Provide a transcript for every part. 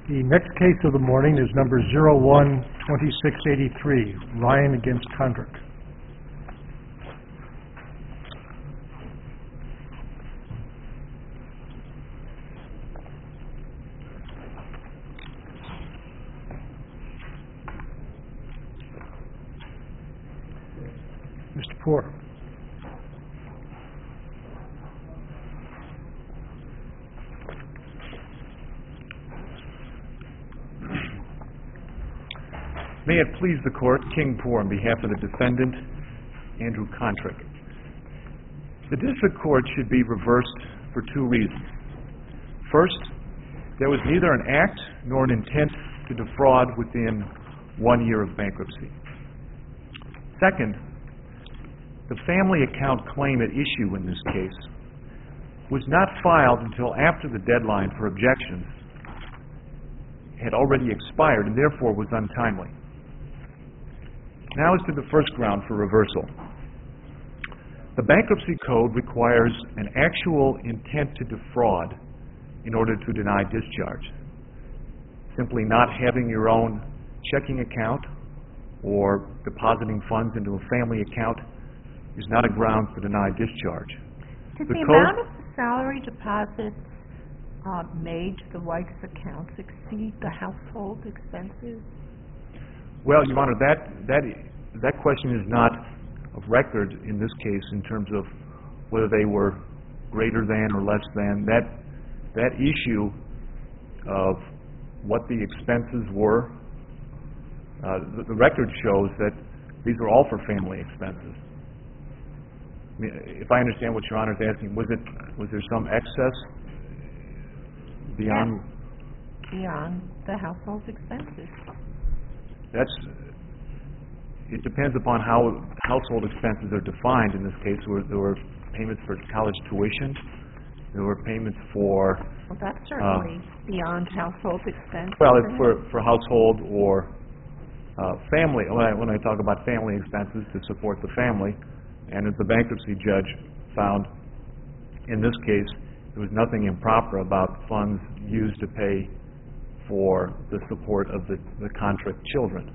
The next case of the morning is number 012683, Ryan against Condrick. Mr. Poore. May it please the Court, King Poore on behalf of the defendant, Andrew Condrick. The District Court should be reversed for two reasons. First, there was neither an act nor an intent to defraud within 1 year of bankruptcy. Second, the family account claim at issue in this case was not filed until after the deadline for objections had already expired and therefore was untimely. Now as to the first ground for reversal. The Bankruptcy Code requires an actual intent to defraud in order to deny discharge. Simply not having your own checking account or depositing funds into a family account is not a ground for denied discharge. Did the amount of the salary deposits made to the wife's accounts exceed the household expenses? Well, Your Honor, that question is not of record in this case in terms of whether they were greater than or less than. That issue of what the expenses were, the record shows that these are all for family expenses. I mean, if I understand what Your Honor is asking, was there some excess beyond? Yes, beyond the household expenses. It depends upon how household expenses are defined. In this case, there were payments for college tuition. There were payments for... Well, that's certainly beyond household expenses. Well, it's for household or family. When I talk about family expenses, to support the family. And as the bankruptcy judge found, in this case, there was nothing improper about funds used to pay for the support of the Condrick children.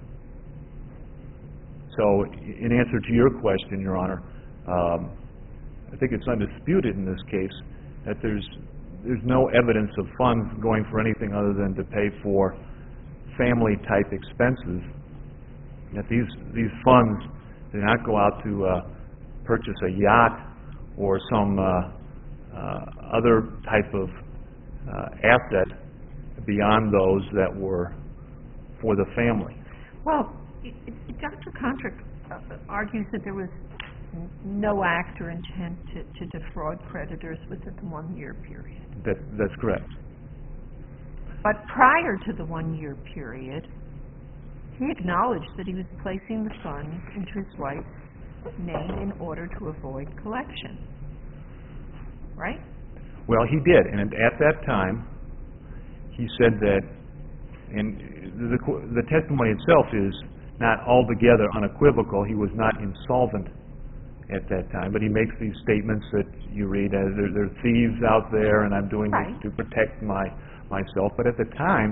So, in answer to your question, Your Honor, I think it's undisputed in this case that there's no evidence of funds going for anything other than to pay for family-type expenses. That these funds did not go out to purchase a yacht or some other type of asset beyond those that were for the family. Well, Dr. Condrick argues that there was no act or intent to defraud creditors within the 1 year period. That's correct. But prior to the 1 year period, he acknowledged that he was placing the funds into his wife's name in order to avoid collection. Right? Well, he did. And at that time, he said that, and the testimony itself is not altogether unequivocal. He was not insolvent at that time, but he makes these statements that you read as there are thieves out there and I'm doing this to protect myself. But at the time,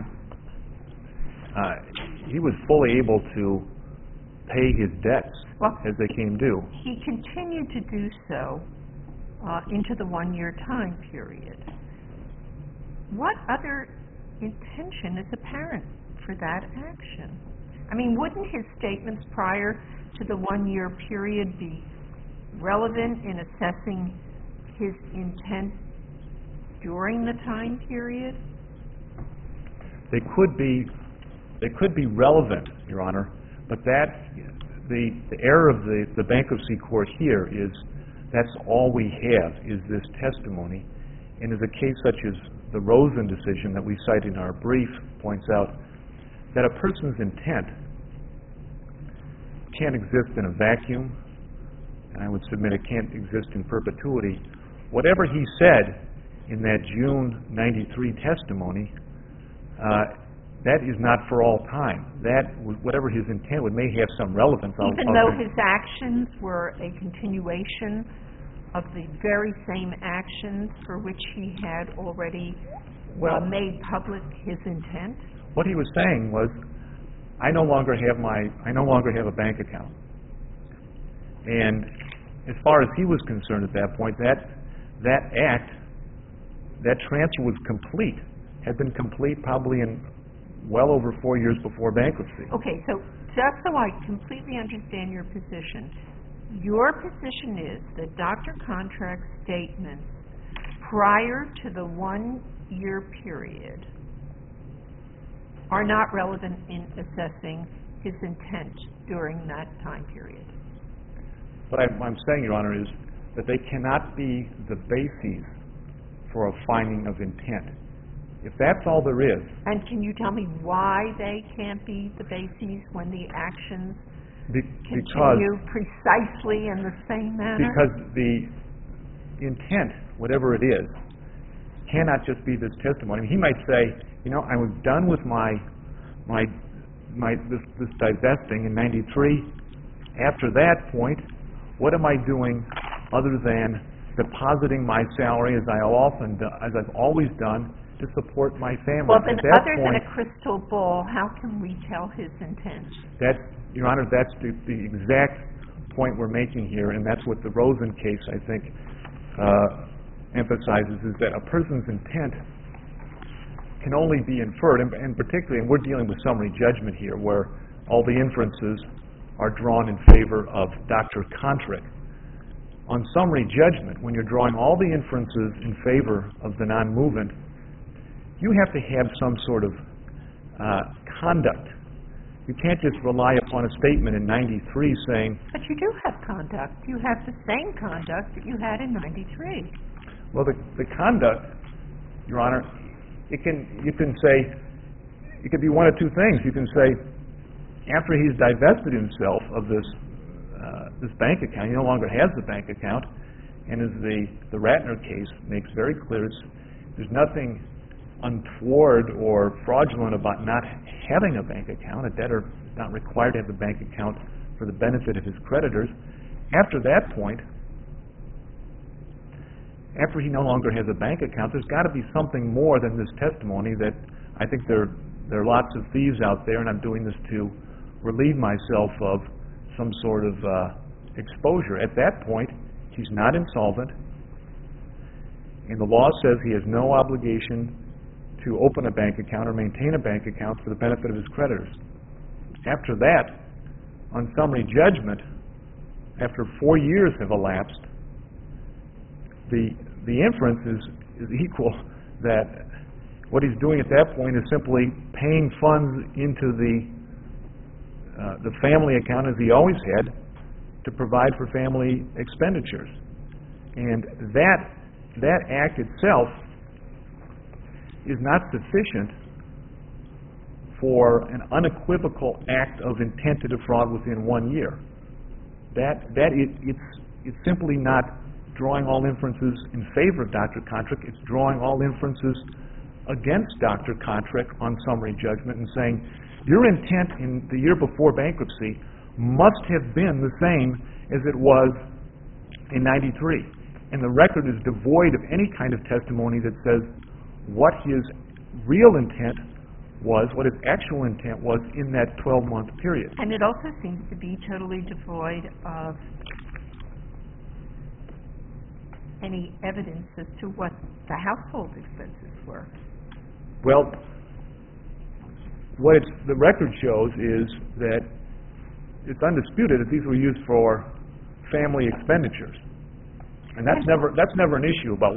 he was fully able to pay his debts as they came due. He continued to do so into the 1 year time period. What other intention is apparent for that action? I mean, wouldn't his statements prior to the 1 year period be relevant in assessing his intent during the time period? They could be relevant, Your Honor, but the error of the bankruptcy court here is that's all we have is this testimony. And as a case such as the Rosen decision that we cite in our brief points out, that a person's intent can't exist in a vacuum, and I would submit it can't exist in perpetuity. Whatever he said in that June 93 testimony, that is not for all time. That, whatever his intent would, may have some relevance. Even though his actions were a continuation of the very same actions for which he had already made public his intent? What he was saying was, I no longer have a bank account. And as far as he was concerned at that point, that transfer was complete, had been complete probably in well over 4 years before bankruptcy. Okay, so just so I completely understand your position is that Dr. Contract's statements prior to the 1 year period are not relevant in assessing his intent during that time period. What I'm saying, Your Honor, is that they cannot be the bases for a finding of intent. If that's all there is... And can you tell me why they can't be the bases when the actions continue precisely in the same manner? Because the intent, whatever it is, cannot just be this testimony. He might say, I was done with this divesting in 93. After that point, what am I doing other than depositing my salary as I've always done to support my family? Well, then, other than a crystal ball, how can we tell his intent? Your Honor, that's the exact point we're making here, and that's what the Rosen case, I think, emphasizes, is that a person's intent can only be inferred, and particularly, and we're dealing with summary judgment here, where all the inferences are drawn in favor of Dr. Contract. On summary judgment, when you're drawing all the inferences in favor of the non-movement, you have to have some sort of conduct. You can't just rely upon a statement in 93 saying... But you do have conduct. You have the same conduct that you had in 93. Well, the conduct, Your Honor, you can say, it could be one of two things. You can say, after he's divested himself of this bank account, he no longer has the bank account, and as the Ratner case makes very clear, there's nothing untoward or fraudulent about not having a bank account. A debtor is not required to have a bank account for the benefit of his creditors. After that point, after he no longer has a bank account, there's got to be something more than this testimony that I think there are lots of thieves out there, and I'm doing this to relieve myself of some sort of exposure. At that point, he's not insolvent, and the law says he has no obligation to open a bank account or maintain a bank account for the benefit of his creditors. After that, on summary judgment, after 4 years have elapsed, the inference is equal that what he's doing at that point is simply paying funds into the family account, as he always had, to provide for family expenditures. And that act itself is not sufficient for an unequivocal act of intent to defraud within 1 year. It's simply not drawing all inferences in favor of Dr. Contract. It's drawing all inferences against Dr. Contract on summary judgment and saying, your intent in the year before bankruptcy must have been the same as it was in 93. And the record is devoid of any kind of testimony that says what his real intent was, what his actual intent was in that 12-month period. And it also seems to be totally devoid of any evidence as to what the household expenses were. Well, what the record shows is that it's undisputed that these were used for family expenditures, and that's never an issue about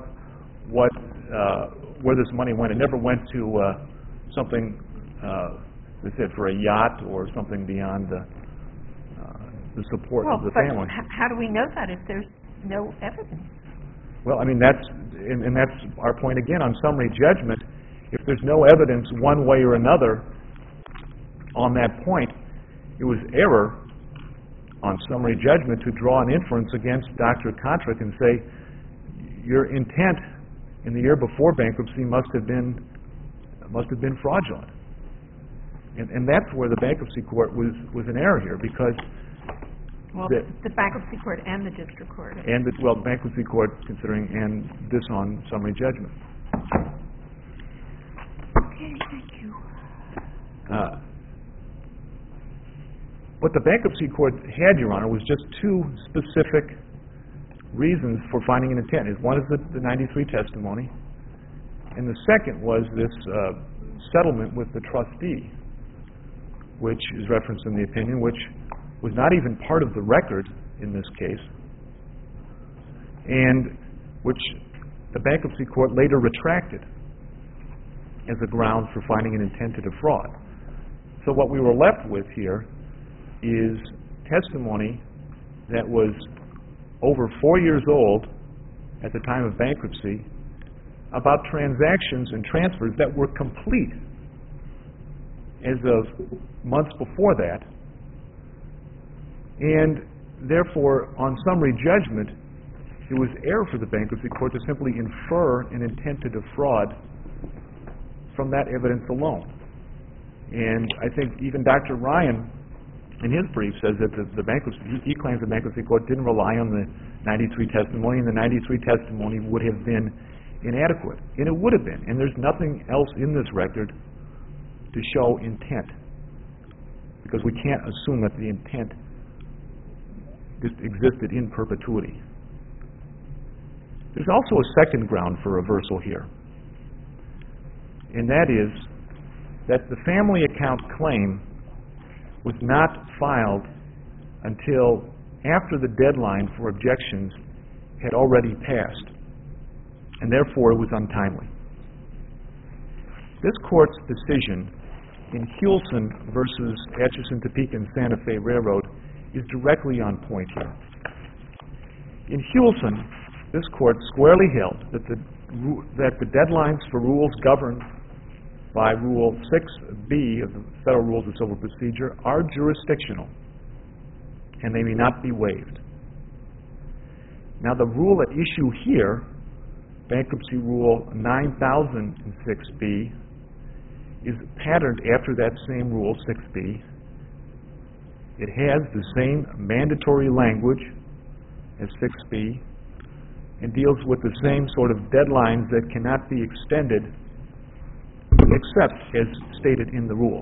where this money went. It never went to something, they said, for a yacht or something beyond the support of the family. How do we know that if there's no evidence? Well, I mean, that's our point again on summary judgment. If there's no evidence one way or another on that point, it was error on summary judgment to draw an inference against Dr. Contract and say your intent in the year before bankruptcy must have been fraudulent. And that's where the bankruptcy court was in error here, because the bankruptcy court and the district court. And the bankruptcy court considering and this on summary judgment. Okay, thank you. What the bankruptcy court had, Your Honor, was just two specific reasons for finding an intent. One is the 93 testimony, and the second was this settlement with the trustee, which is referenced in the opinion, which was not even part of the record in this case, and which the bankruptcy court later retracted as a ground for finding an intent to defraud. So what we were left with here is testimony that was over 4 years old at the time of bankruptcy about transactions and transfers that were complete as of months before that, and therefore on summary judgment it was error for the bankruptcy court to simply infer an intent to defraud from that evidence alone. And I think even Dr. Ryan in his brief says that the bankruptcy, he claims the bankruptcy court didn't rely on the 93 testimony, and the 93 testimony would have been inadequate. And it would have been. And there's nothing else in this record to show intent, because we can't assume that the intent just existed in perpetuity. There's also a second ground for reversal here, and that is that the family account claim was not filed until after the deadline for objections had already passed, and therefore it was untimely. This court's decision in Hulson versus Atchison, Topeka, and Santa Fe Railroad is directly on point here. In Hulson, this court squarely held that the deadlines for rules governed by Rule 6B of the Federal Rules of Civil Procedure are jurisdictional, and they may not be waived. Now, the rule at issue here, Bankruptcy Rule 9006B, is patterned after that same Rule 6B. It has the same mandatory language as 6B and deals with the same sort of deadlines that cannot be extended except as stated in the rule.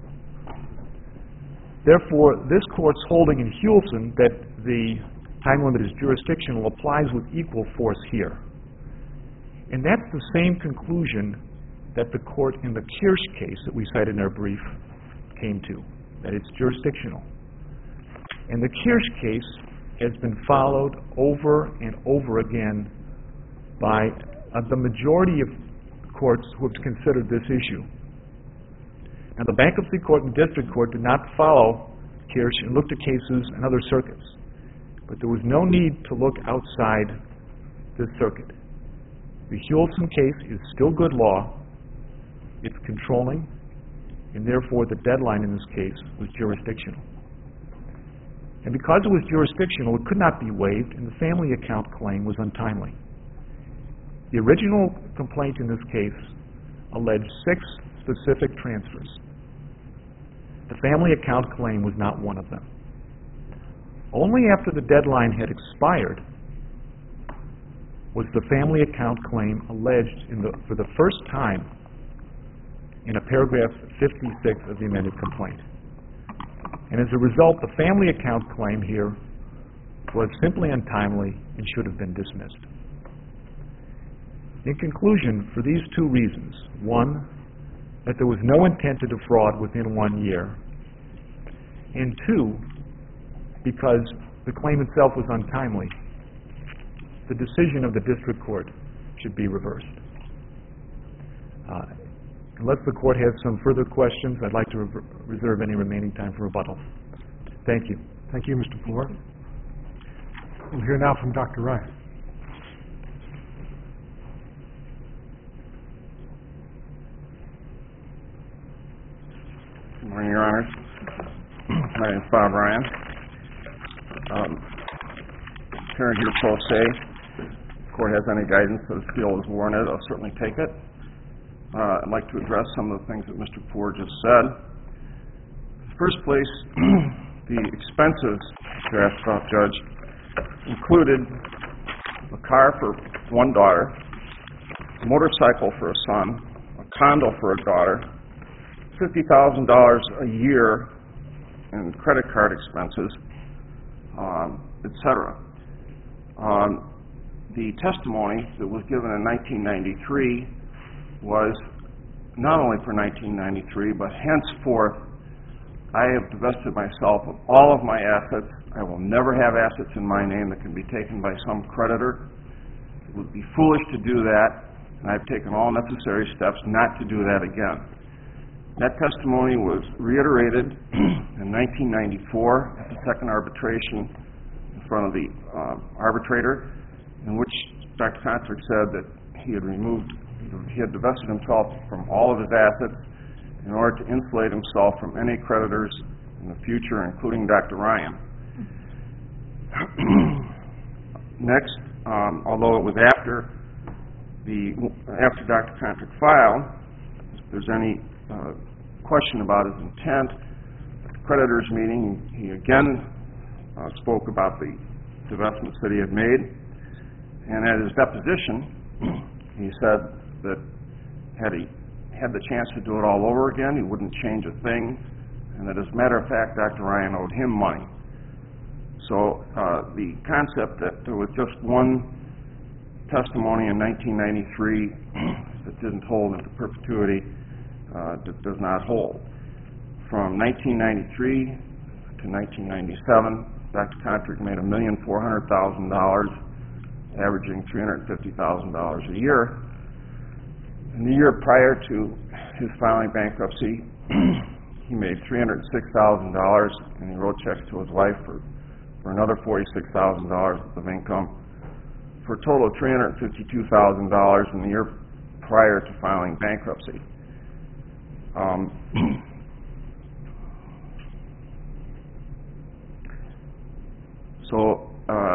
Therefore, this court's holding in Hulson that the time limit is jurisdictional applies with equal force here. And that's the same conclusion that the court in the Kirsch case that we cited in our brief came to, that it's jurisdictional. And the Kirsch case has been followed over and over again by the majority of courts who have considered this issue. Now, the bankruptcy court and district court did not follow Kirsch and looked at cases in other circuits, but there was no need to look outside this circuit. The Hulson case is still good law, it's controlling, and therefore the deadline in this case was jurisdictional. And because it was jurisdictional, it could not be waived, and the family account claim was untimely. The original complaint in this case alleged 6 specific transfers. The family account claim was not one of them. Only after the deadline had expired was the family account claim alleged for the first time in a paragraph 56 of the amended complaint. And as a result, the family account claim here was simply untimely and should have been dismissed. In conclusion, for these two reasons: one, that there was no intent to defraud within 1 year, and two, because the claim itself was untimely, the decision of the district court should be reversed. Unless the court has some further questions, I'd like to reserve any remaining time for rebuttal. Thank you. Thank you, Mr. Poore. We'll hear now from Dr. Ryan. Good morning, Your Honors. My name is Bob Ryan. Appearing here pro se. If the court has any guidance that I feel is warranted, I'll certainly take it. I'd like to address some of the things that Mr. Poore just said. In the first place, the expenses you asked about, Judge, included a car for one daughter, a motorcycle for a son, a condo for a daughter, $50,000 a year in credit card expenses, etc. The testimony that was given in 1993 was not only for 1993, but henceforth, I have divested myself of all of my assets. I will never have assets in my name that can be taken by some creditor. It would be foolish to do that, and I've taken all necessary steps not to do that again. That testimony was reiterated in 1994 at the second arbitration in front of the arbitrator, in which Dr. Kontrick said that he had divested himself from all of his assets in order to insulate himself from any creditors in the future, including Dr. Ryan. Next, although it was after Dr. Kontrick filed, if there's any question about his intent, at the creditors meeting, he again spoke about the divestments that he had made, and at his deposition, he said that had he had the chance to do it all over again, he wouldn't change a thing, and that as a matter of fact, Dr. Ryan owed him money. So the concept that there was just one testimony in 1993 that didn't hold into perpetuity does not hold. From 1993 to 1997, Dr. Kontrick made $1,400,000, averaging $350,000 a year. In the year prior to his filing bankruptcy, he made $306,000, and he wrote checks to his wife for another $46,000 of income, for a total of $352,000 in the year prior to filing bankruptcy. So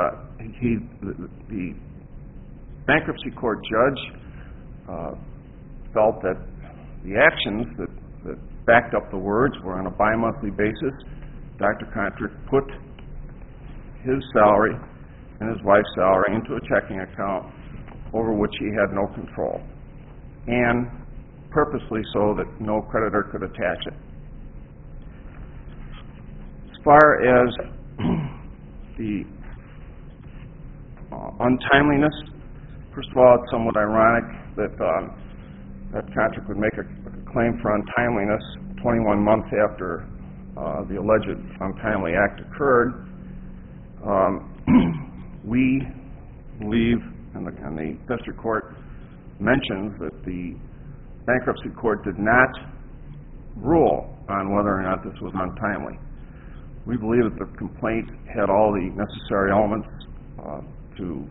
the bankruptcy court judge felt that the actions that backed up the words were on a bi-monthly basis. Dr. Kontrick put his salary and his wife's salary into a checking account over which he had no control, and purposely so that no creditor could attach it. As far as the untimeliness, first of all, it's somewhat ironic that Kontrick would make a claim for untimeliness 21 months after the alleged untimely act occurred. We believe, and the district court mentions, that the bankruptcy court did not rule on whether or not this was untimely. We believe that the complaint had all the necessary elements to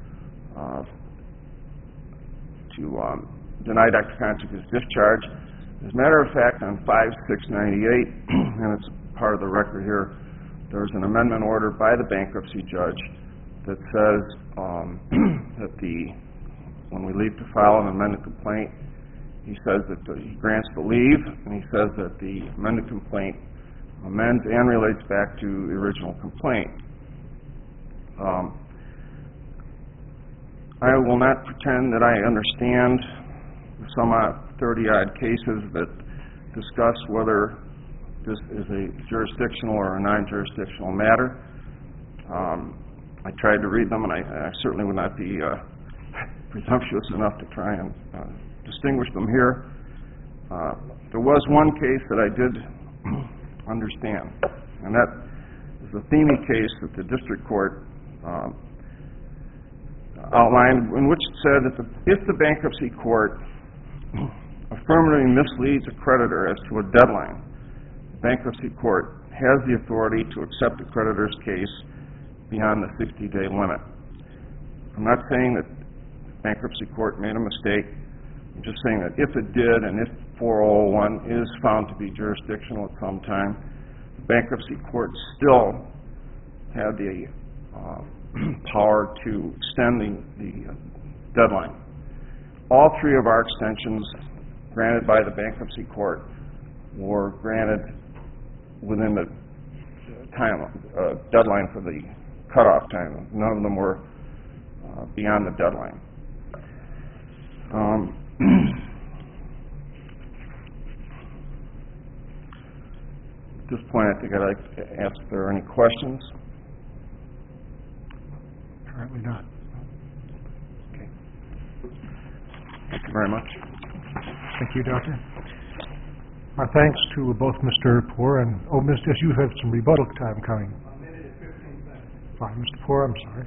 deny Dr. Kontrick his discharge. As a matter of fact, on 5/6/98, and it's part of the record here, there's an amendment order by the bankruptcy judge that says that when we leave to file an amended complaint, he says that he grants the leave, and he says that the amended complaint amends and relates back to the original complaint. I will not pretend that I understand some 30-odd cases that discuss whether this is a jurisdictional or a non-jurisdictional matter. I tried to read them, and I certainly would not be presumptuous enough to try and distinguish them here. There was one case that I did understand, and that is the Thieme case that the district court outlined, in which it said that if the bankruptcy court affirmatively misleads a creditor as to a deadline, the bankruptcy court has the authority to accept the creditor's case beyond the 60-day limit. I'm not saying that the bankruptcy court made a mistake. I'm just saying that if it did, and if 401 is found to be jurisdictional at some time, the bankruptcy court still had the power to extend the deadline. All three of our extensions granted by the bankruptcy court were granted within the time deadline for the cutoff time. None of them were beyond the deadline. this point, I think I'd like to ask if there are any questions. Apparently not. Okay. Thank you very much. Thank you, Doctor. Our thanks to both Mr. Poor and, Mr. You have some rebuttal time coming. 1 minute and 15 seconds. Fine, Mr. Poor, I'm sorry.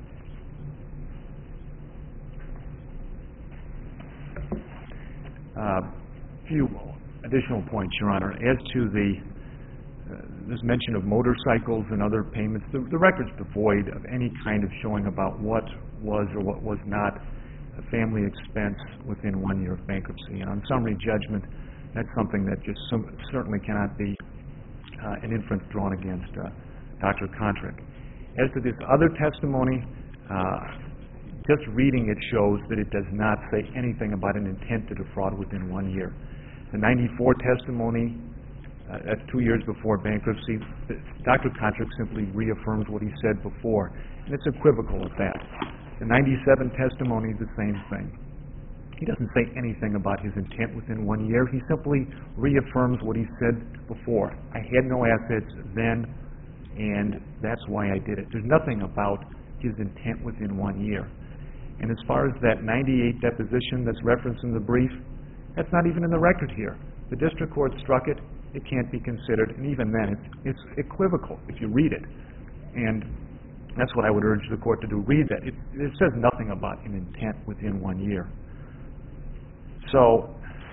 Few additional points, Your Honor. As to this mention of motorcycles and other payments, the record's devoid of any kind of showing about what was or what was not a family expense within 1 year of bankruptcy. And on summary judgment, that's something that just certainly cannot be an inference drawn against Dr. Kontrick. As to this other testimony, just reading it shows that it does not say anything about an intent to defraud within 1 year. The 94 testimony, that's 2 years before bankruptcy, Dr. Kontrick simply reaffirms what he said before, and it's equivocal at that. The 97 testimony is the same thing. He doesn't say anything about his intent within 1 year. He simply reaffirms what he said before. I had no assets then, and that's why I did it. There's nothing about his intent within 1 year. And as far as that 98 deposition that's referenced in the brief, that's not even in the record here. The district court struck it. It can't be considered, and even then, it's equivocal if you read it. And that's what I would urge the court to do. Read that. It says nothing about an intent within 1 year. So,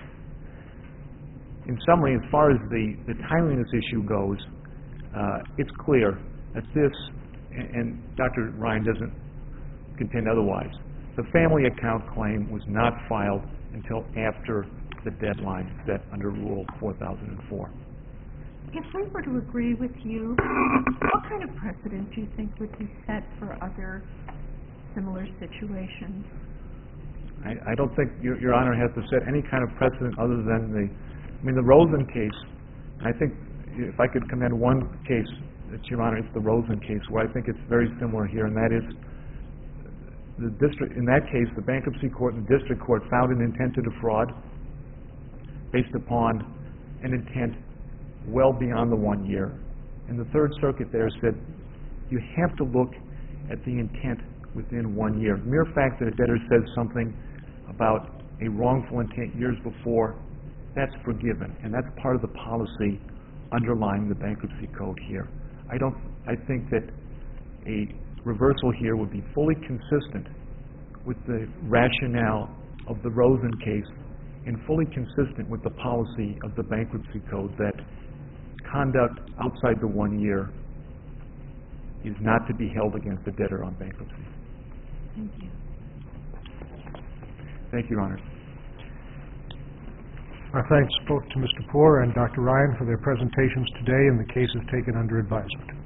in summary, as far as the timeliness issue goes, it's clear that this, and Dr. Ryan doesn't contend otherwise, the family account claim was not filed until after the deadline set under Rule 4004. If we were to agree with you, what kind of precedent do you think would be set for other similar situations? I don't think Your Honor has to set any kind of precedent other than the Rosen case. I think if I could commend one case, Your Honor, it's the Rosen case, where I think it's very similar here, and that is the district. In that case, the bankruptcy court and the district court found an intent to defraud based upon an intent well beyond the 1 year. And the Third Circuit there said you have to look at the intent within 1 year. The mere fact that a debtor says something about a wrongful intent years before, that's forgiven, and that's part of the policy underlying the bankruptcy code here. I think that a reversal here would be fully consistent with the rationale of the Rosen case and fully consistent with the policy of the bankruptcy code that conduct outside the 1 year is not to be held against the debtor on bankruptcy. Thank you. Thank you, Your Honor. Our thanks both to Mr. Poor and Dr. Ryan for their presentations today, and the case is taken under advisement.